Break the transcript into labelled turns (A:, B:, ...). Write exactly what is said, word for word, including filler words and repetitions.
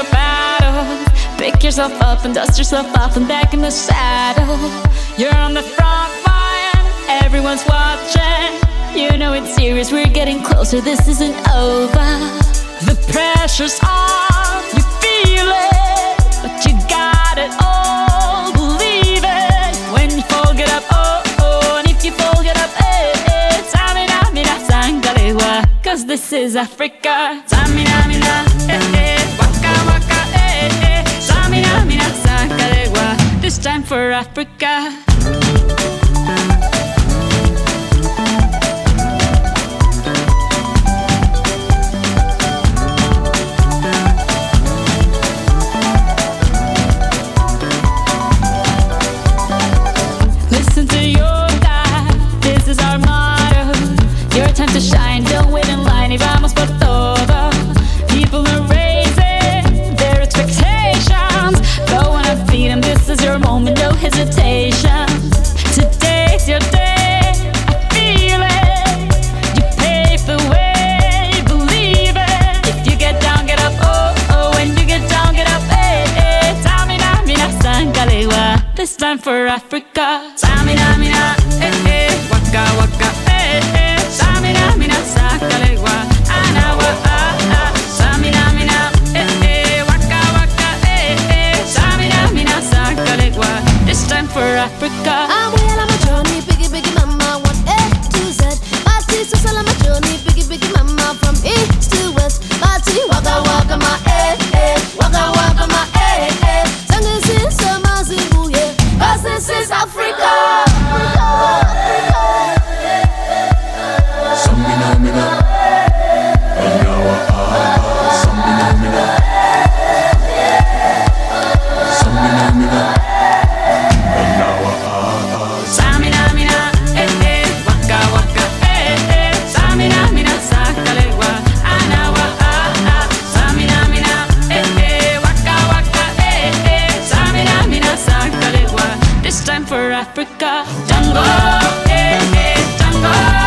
A: your battles. Pick yourself up and dust yourself off and back in the saddle. You're on the front line, everyone's watching. You know it's serious, we're getting closer, this isn't over. The pressure's on, you feel it, but you got it all, believe it. When you fall, get up, oh, oh, and if you fall, get up, eh, eh. Samina, mina, sangalewa, cause this is Africa. Samina, mina, eh, eh, waka, waka, eh, eh. Samina, mina, sangalewa, this time for Africa. Listen to your God, this is our motto. Your time to shine, don't wait in line. Y vamos por todo. People are raising their expectations. Go on and feed them, this is your moment, no hesitation. Today's your day, I feel it. You pave the way, believe it. If you get down, get up, oh, oh. When you get down, get up, eh, eh. Samina, mina, sangalewa, this time for Africa. Samina, mina, eh, eh. Waka, waka, eh, eh. Samina, mina, sangalewa, anawa, ah, ah. Samina, mina, eh, eh. Waka, waka, eh, eh. Samina, mina, sangalewa, this time for Africa.
B: I'm well on my journey, biggie, biggie mama, one A to Z. Party, so on my journey, biggie, biggie mama, from east to west. Party, waka, waka, my eh, eh. Waka, waka, my eh, eh. Sangin' sin, sama, zibu, yeah. Cause this is Africa.
C: Samina, mina, anawa, ah, ah. Samina, mina, samina, mina, anawa, ah, ah.
A: Samina, mina, eh, eh. Waka, waka, eh, eh. Samina, mina, sangalewa, anawa, ah, ah. Samina, mina, eh, eh. Waka, waka, eh, eh. Samina, mina, sangalewa, this time for Africa. Jungle, eh, eh. Jungle.